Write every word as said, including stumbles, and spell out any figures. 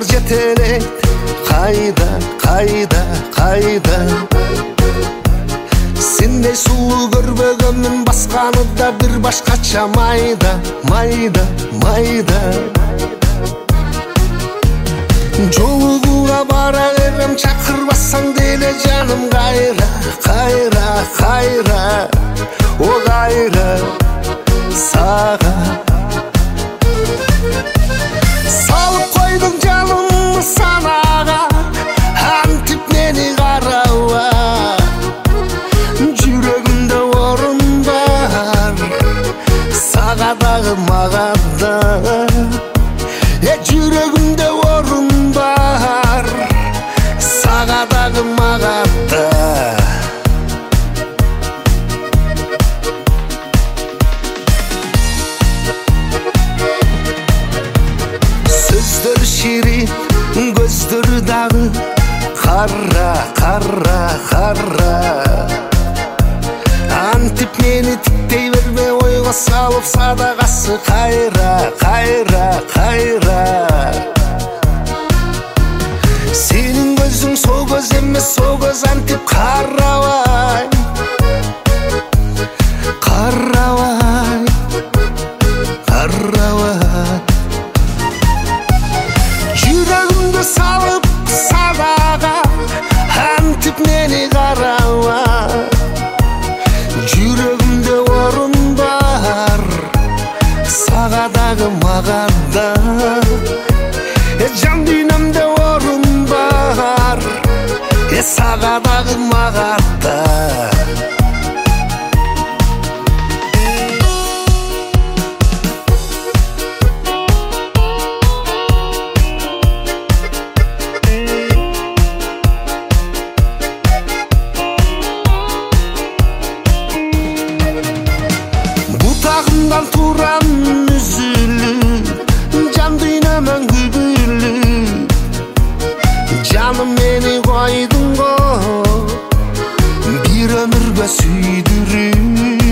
жетелейт кайда кайда кайда сендей сулуу көрбөгөнмүн басканы да бир башкача майда майда майда жолугуңа бара берем чакырбасаң деле жаным кайра кайра кайра о кайра сага салып койдуң жанымды санага антип мени караба жүрөгүмдө орун бар сага дагы мага да э жүрөгүмдө орун бар сага дагы мага да сөздөр ширин көздөр дагы кара кара кара антип мени тиктей берме ойго салып садагасы кайра кайра кайра сенин көзүң со көз эмес со көз антип карабай карабай карабай жүрөгүмдү салып садага антип мени караба жүрөгүмдө орун бар сага дагы мага да э жан дүйнөмдө орун бар э сага дагы мага да Бутагымдан турам үзүлүп жан дүйнөмөн күбүлүп жаным мени койдуң го бир өмүргө сүйдүрүп